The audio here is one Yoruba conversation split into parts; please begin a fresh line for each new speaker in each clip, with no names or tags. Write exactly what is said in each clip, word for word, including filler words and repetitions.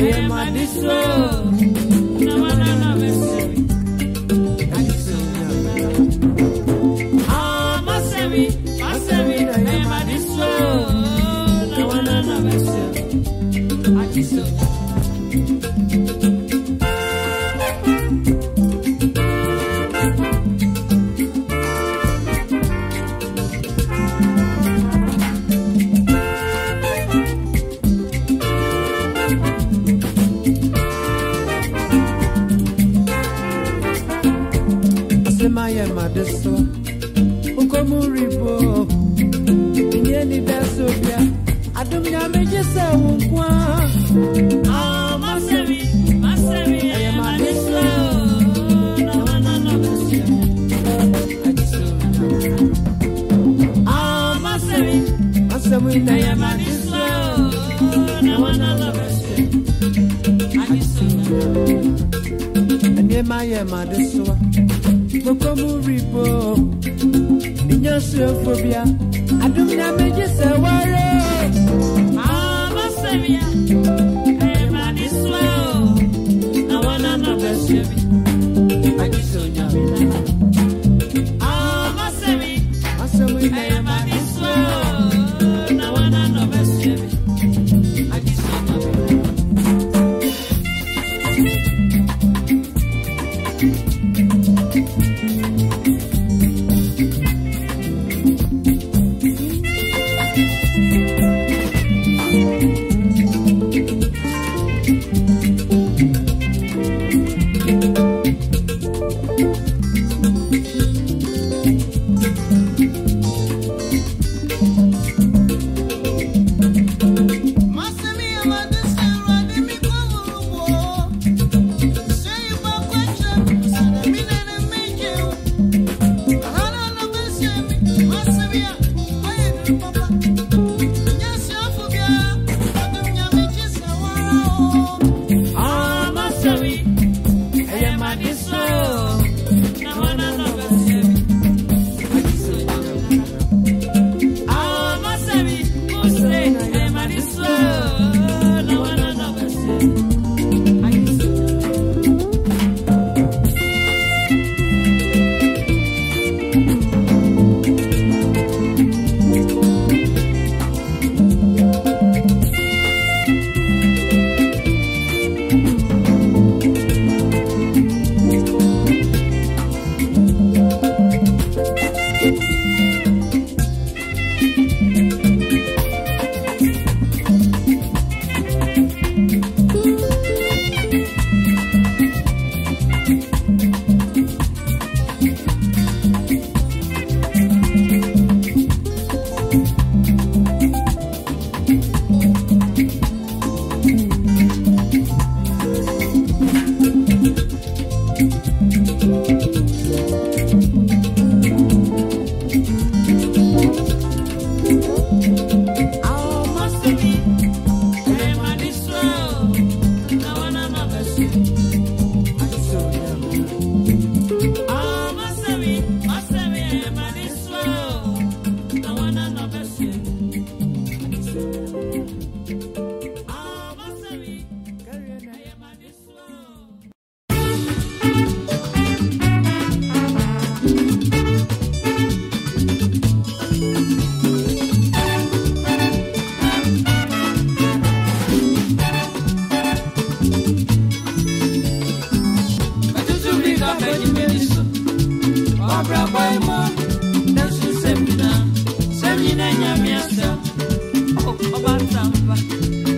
Semina, semina, nyamiasa, oh, obasamba.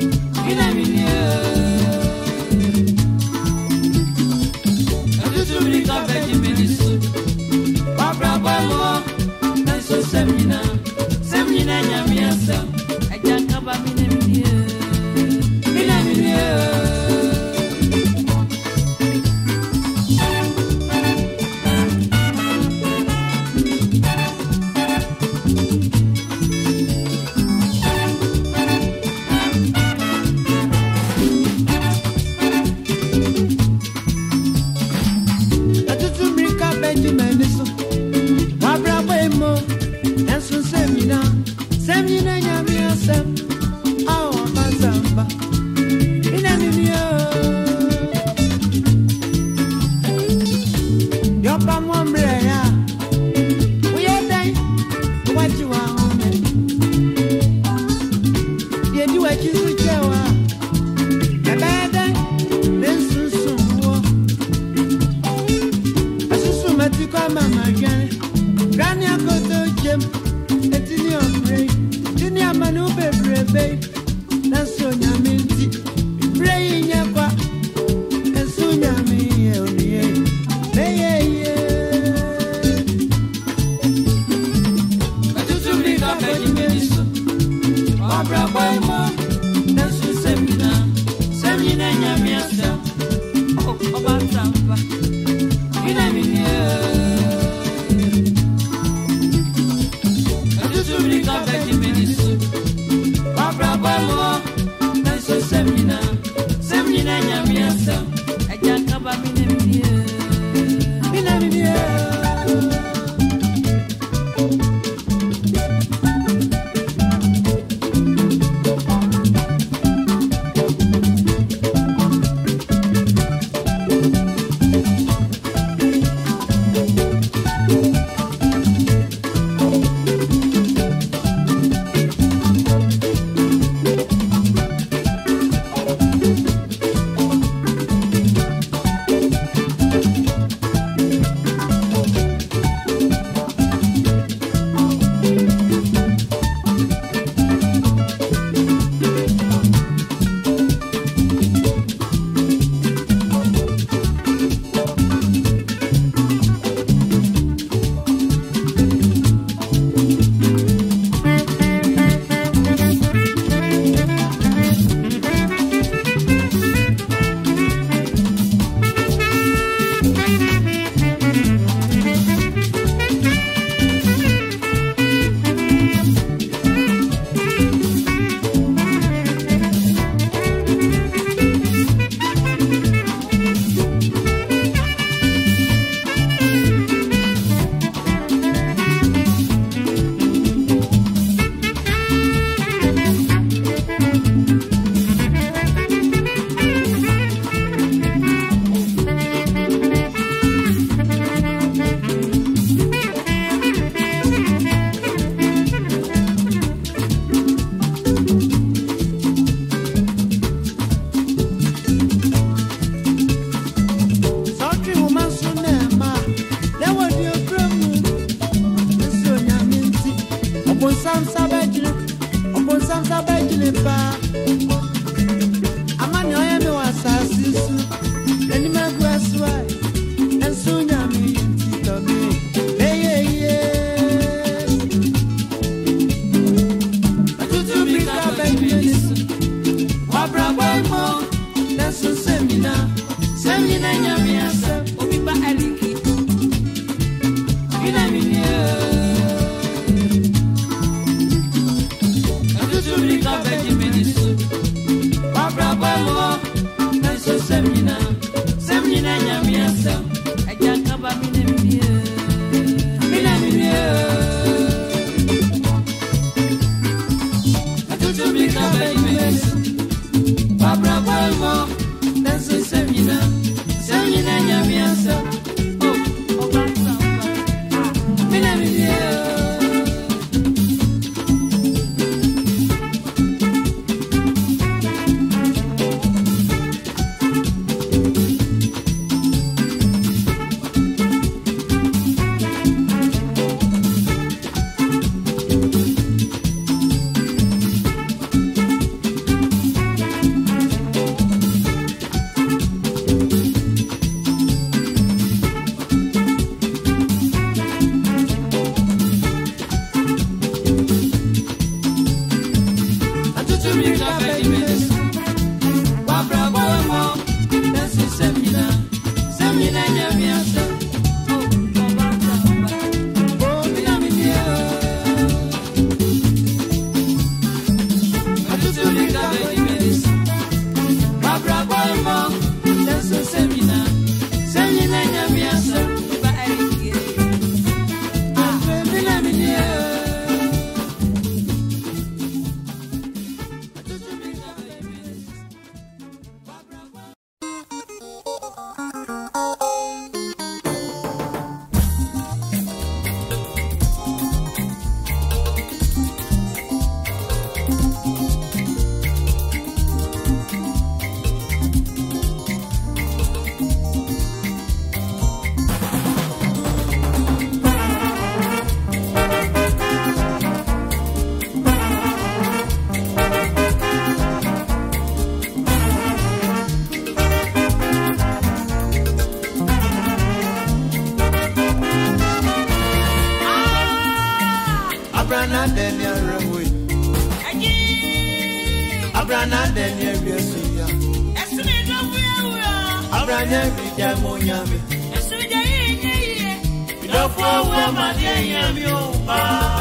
Abrana Daniel Biosia.
Esme do fuya.
Abrana Bia Monyame.
Esme de ye.
Do fuwa ma de yami o pa.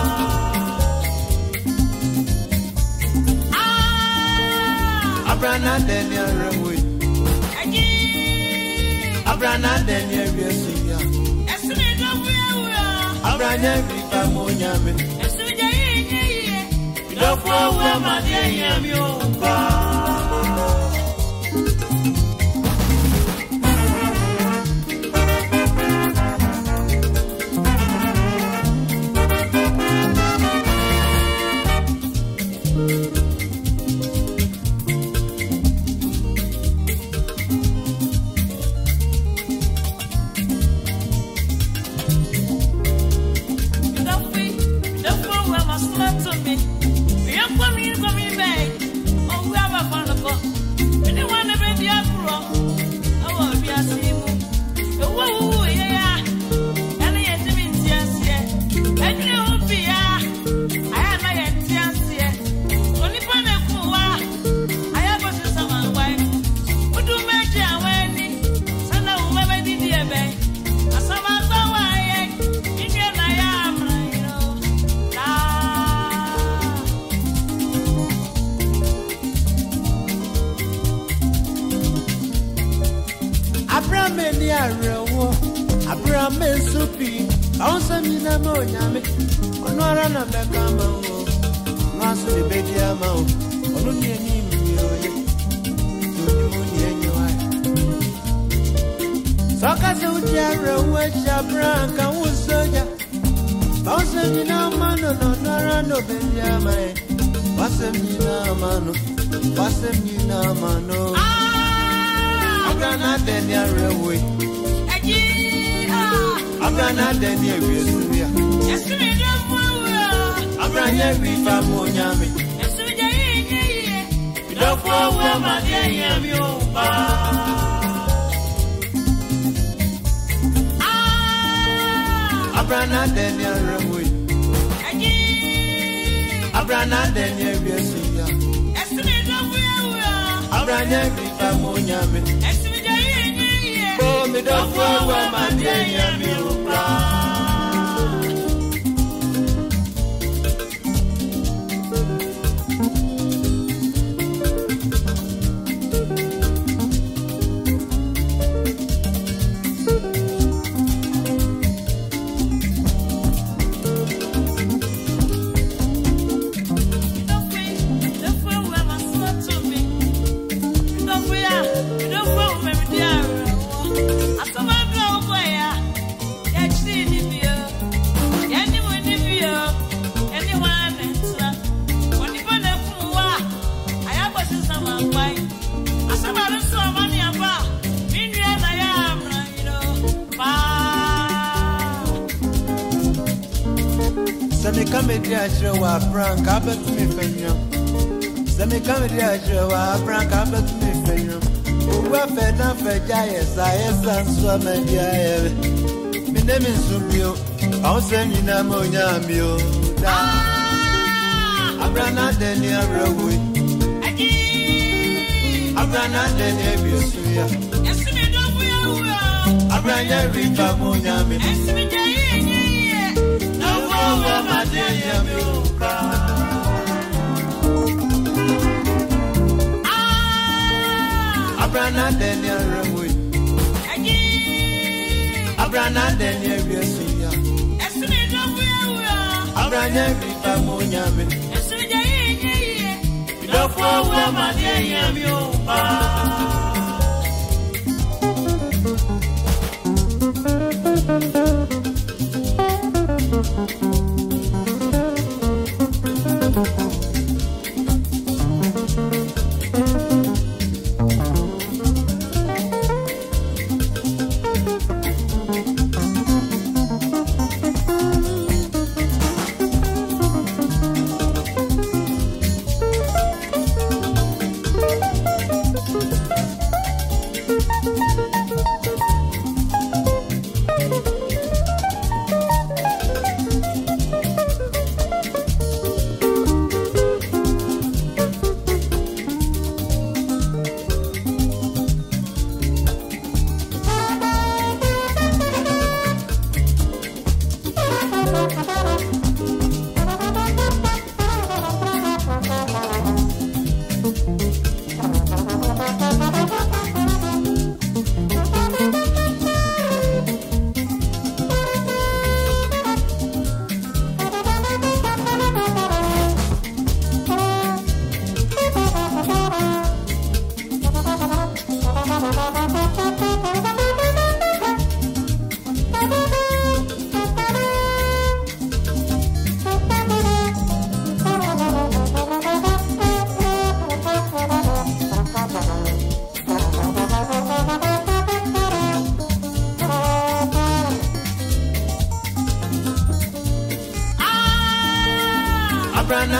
Ah. Abrana Daniel Rewe.
Aji.
Abrana Daniel Biosia.
Esme do fuya.
Abrana Bia Monyame.
Esme de ye.
Do fuwa ma de yami o pa. Abrana Daniel Rewe. Abrana Daniel Biosia.
Esme do fuya.
Abrana Bia Monyame.
Esme de ye.
Oh, me do fuwa ma de yami o pa. Wa Franka bet me fenya. Semi comedy wa Franka bet me fenya. Wa fe na fe jaye sa esa so me dia. Me name is Subio. I say ni na mo nyami o. Da. Abrana Daniel Rewe.
Aji.
Abrana Daniel Biosia.
Esme do fuya.
Abrana Bia Monyame.
Esme de ye.
Do fuwa ma de yami o. Abrana Daniel Rewe. Abrana Daniel Biosia.
Esme do fuya.
Abrana Bia Monyame.
Esme de ye.
Do fuwa ma de yami o pa.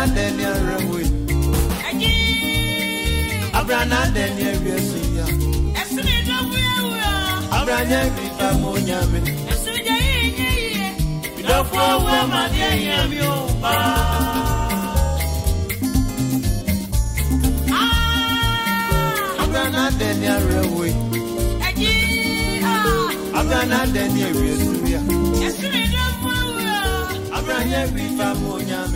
Daniel Rewe. Abrana Daniel Rewe. Abrana Rifa Monyame. Bidofo we madie yami oba. Abrana Daniel Rewe. Abrana Daniel Rewe. Abrana Rifa Monyame.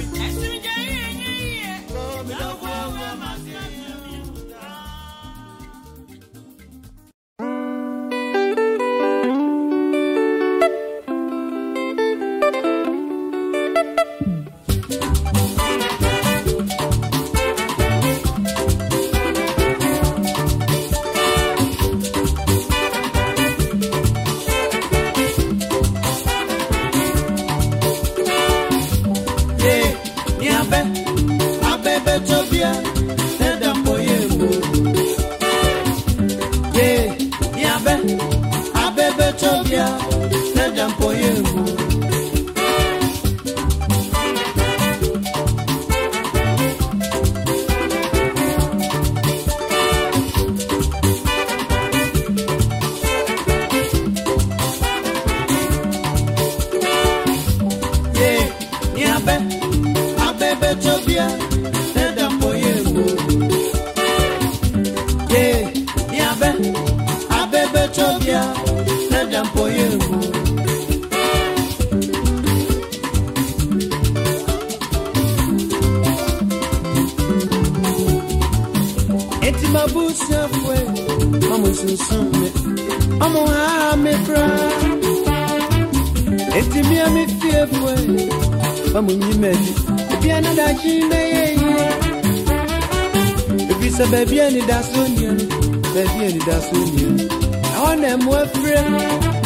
Baby, any that's onion, baby, any that's onion. I want them more friend.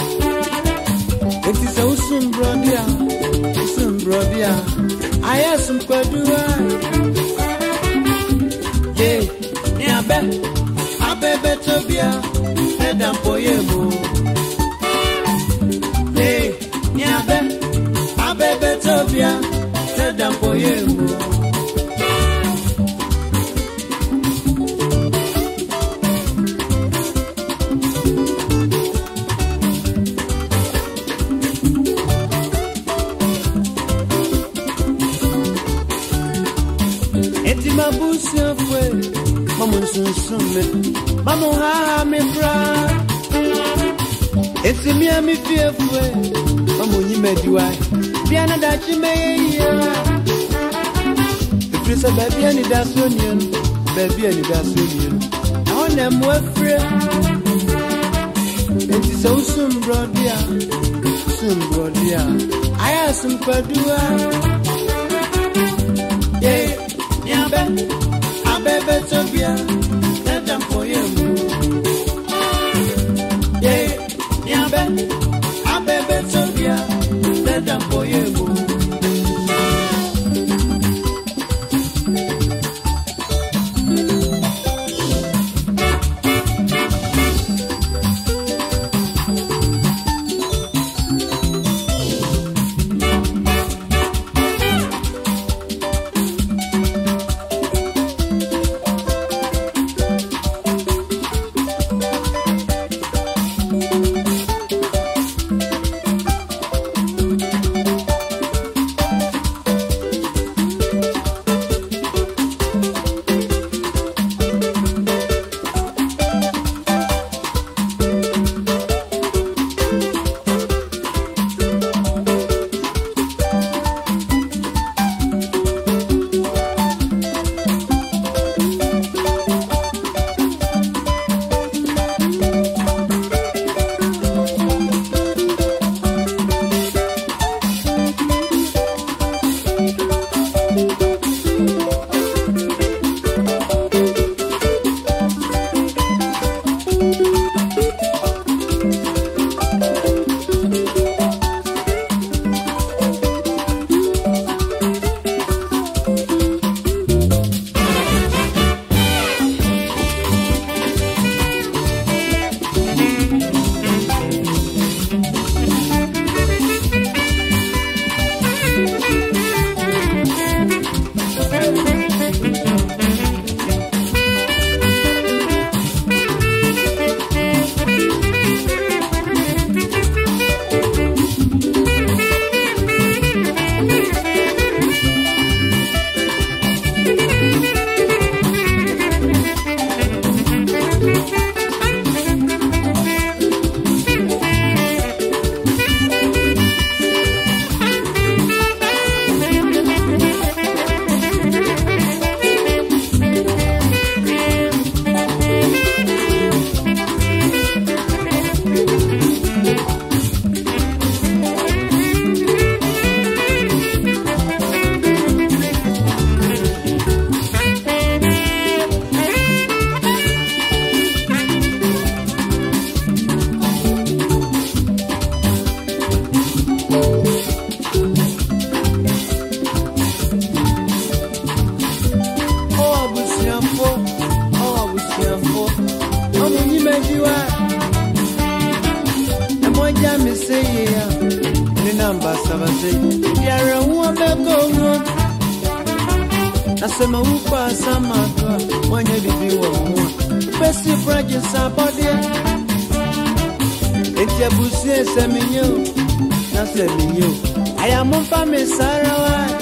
It is so soon, brother, soon, brother. I have some quadrua. Yeah, yeah, I bet, I bet better be a head and poemo. Yeah, yeah, I bet, I bet better be a head and poemo. Mama, ha me fra. It's me and me fearful. Mama, you made you I. Piano that you may. If you say baby, any that's onion, baby, any that's onion. I want them more free. It is so soon, brother. Soon, brother. I have some quadrua. Yeah, yeah, baby. I bet better be a for you. Yeah, yeah, baby. I bet better be a for you. Sema upa sama mwenye bibi wa mwa Besi fraje sabode Eti abusie seminyo Na seminyo Aya mumpa mesara wa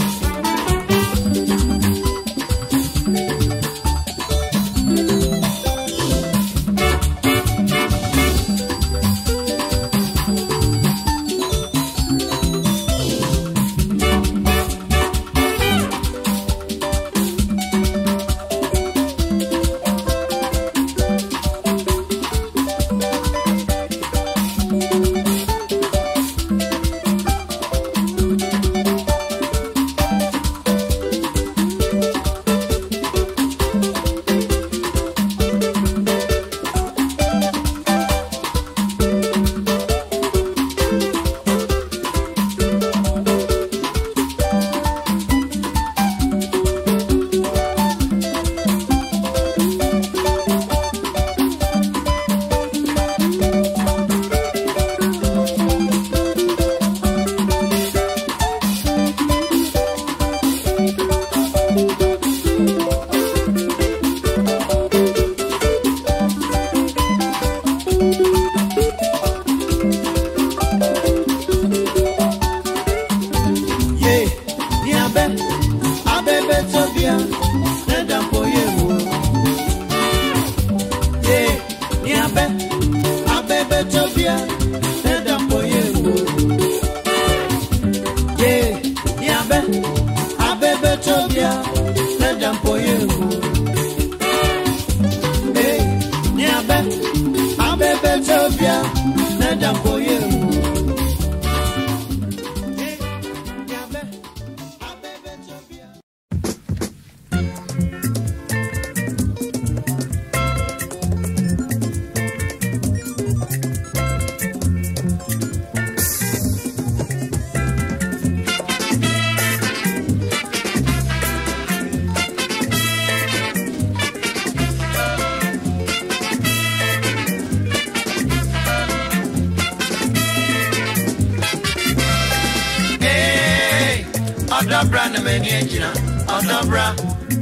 Odobra na meni ejina, Odobra.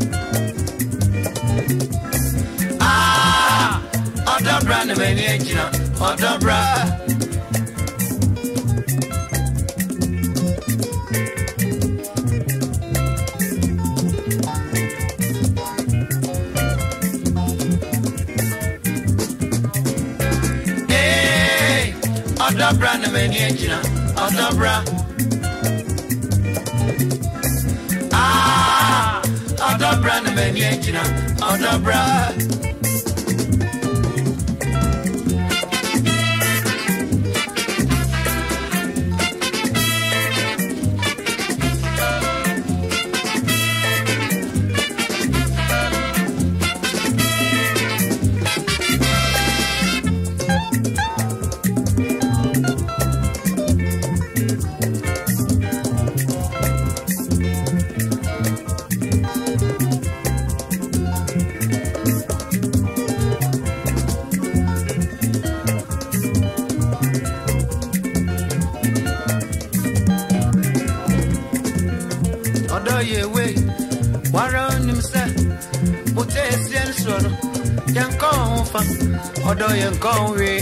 Ah, Odobra na meni ejina, Odobra. Hey, Odobra na meni ejina, Odobra. Odobra na meni ejina, Odobra. Odo yen konwe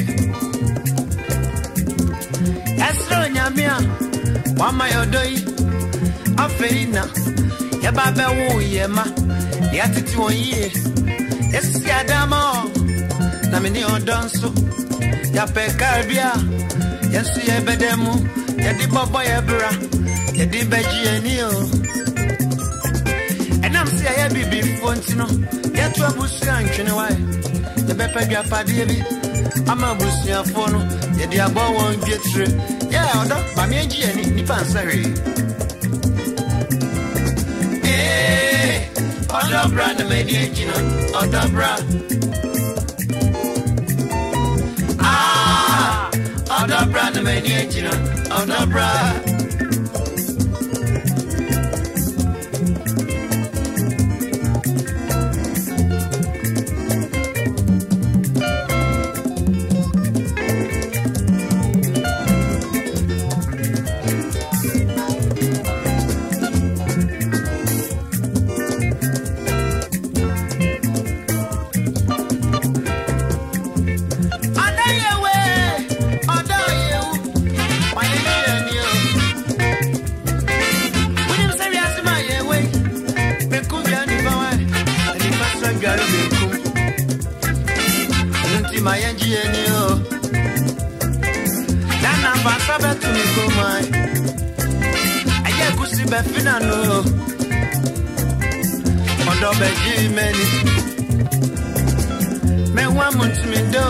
Esro nyamia Wama yodoi Afeina Yeba be wo yema Yatiti won ye Esi adama Na mini odonso Ya pe karbia Yesu yebedemu Yedi bobo yebra Yedi beji eni o Enam si ya bibi fontino Yetu abusu ya nchini wae The bepe gya padi bi ama busia fono ye dia bo won gyetre yeah odo ba me enji ani ni pansare eh Odobra na me ni ejina Odobra ah Odobra na me ni ejina Odobra my engineer. Then I'm back to me, go my. I could see Beffina no. On the bed, many. Me one month me do.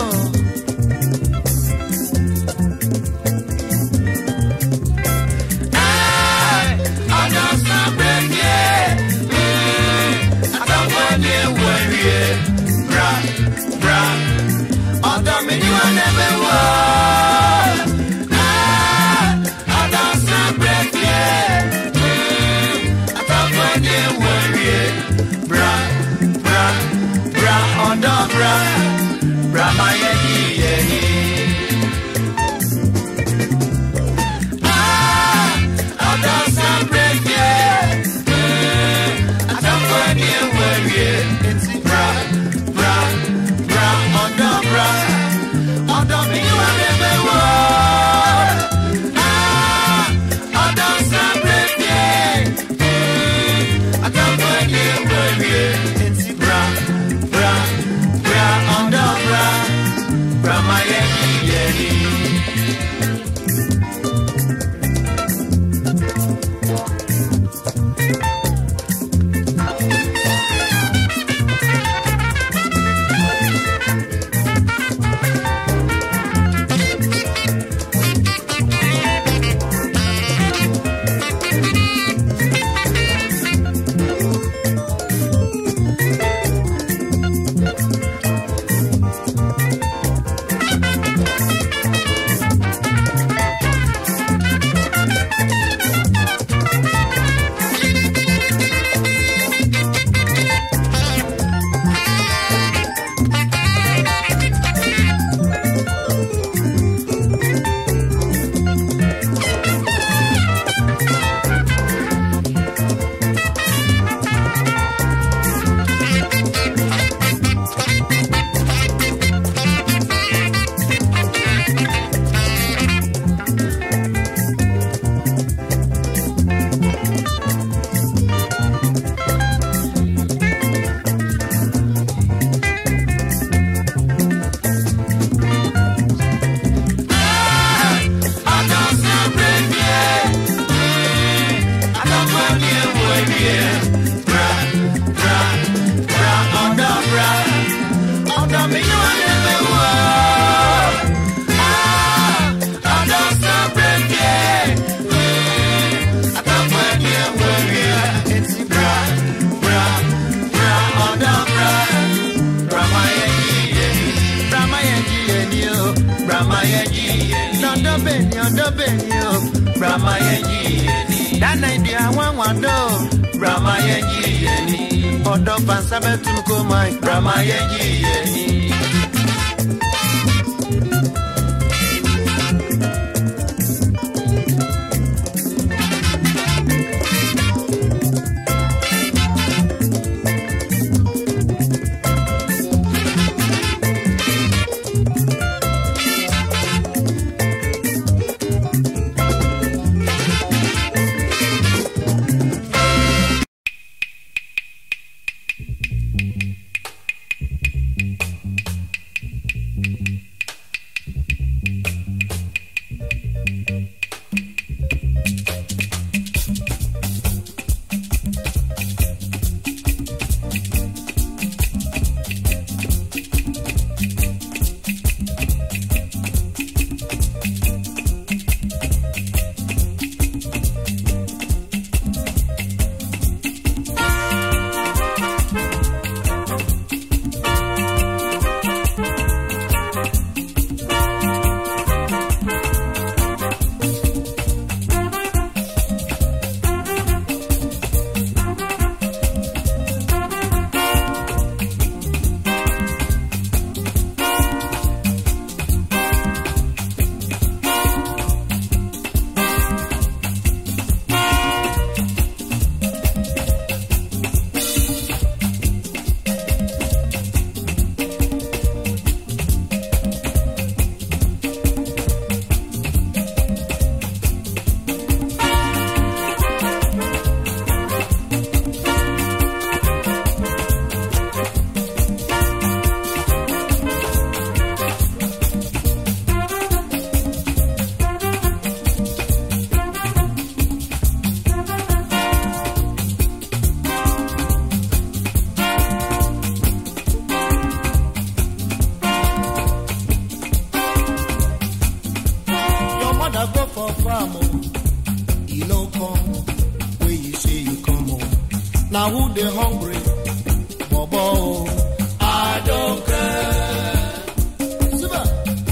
Now who they hungry? Bobo, I don't care. Super.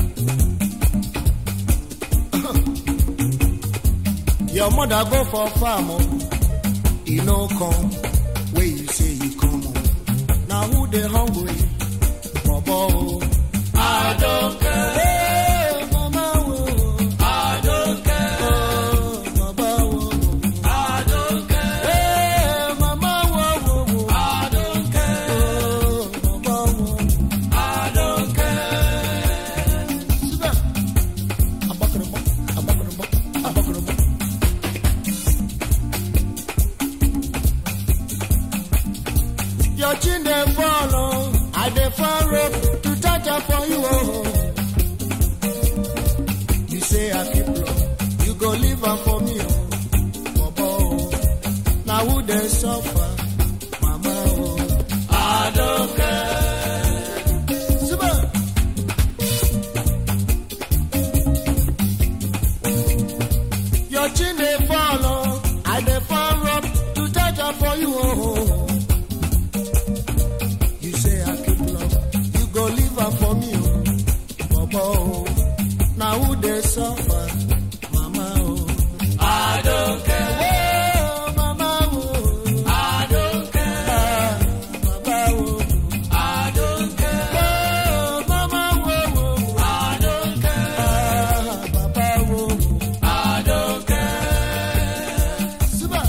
Your mother go for farm, you know come where you say you come. Now who they hungry? Bobo, I don't care. Hey, mama, oh, I don't care. Oh, baba, oh, I don't care. Hey, mama, oh, oh, I don't care. Oh, baba, oh, I don't care. Super. I'm back in the book. I'm back in the book. I'm back in the book. Your chin they follow, I they follow to touch up for you. Oh. You say I keep low, you go live up for me. Oh. Oh. Now who they suffer, mama? Oh. I don't care. Super. Your chin they follow, I they follow to touch up for you. Oh. For me, oh, oh, now who they suffer, mama, oh, I don't care, oh, mama, oh, I don't care, ah, baba, oh, I don't care, oh, mama, oh, I don't care, ah, baba, oh, I don't care, super.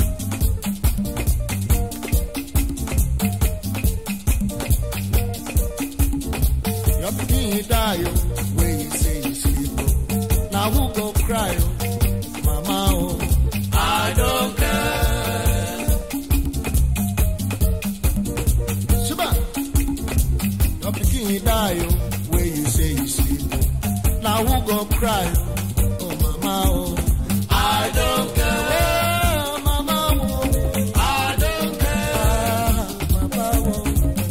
Your pikin die, where you say you sleep. Now who go cry, mama? Oh, I don't care. Super. Your pikin die, where you say you sleep. Now who go cry, oh mama? Oh, I don't care. Oh, mama, oh, I don't care. Ah, papa, oh.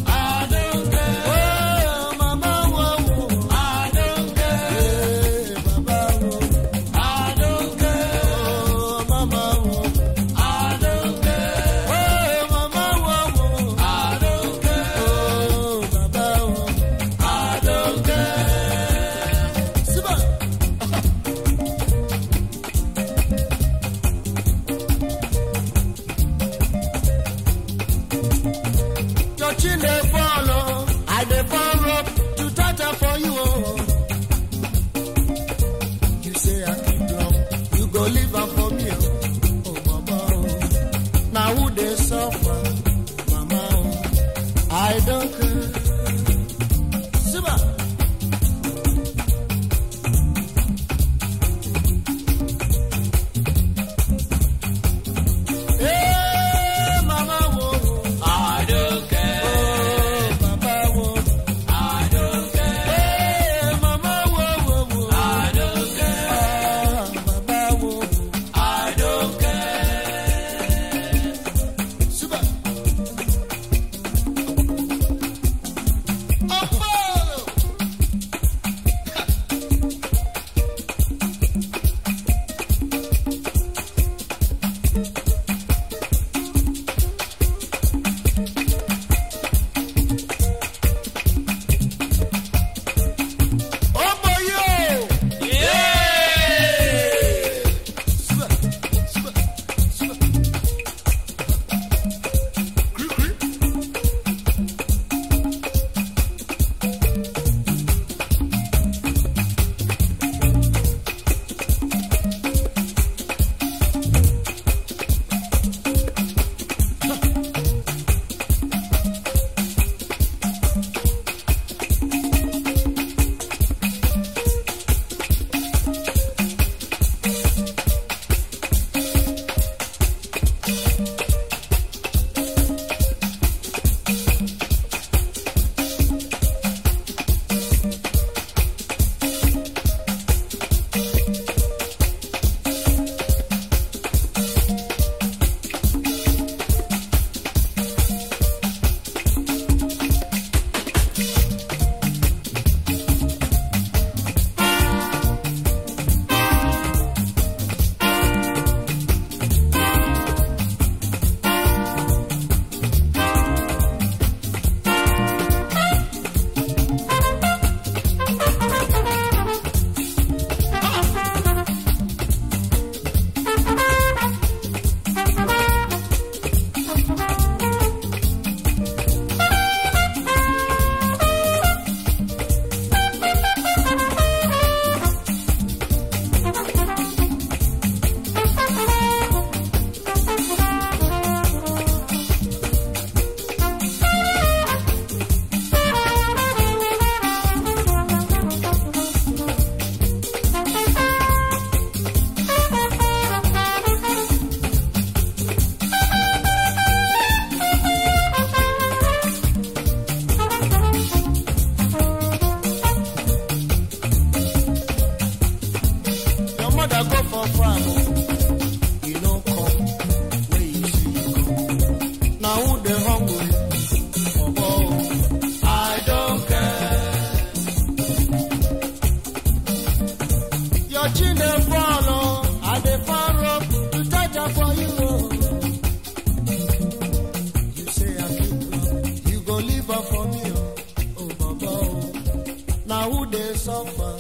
Touching the follow, I the follow to touch up for you. Oh. You say I keep long, you go live up for me. Oh, oh mama, oh. Now who they suffer, mama, oh. I don't care. Super. Hey, mama, oh, I don't care. I don't suffer.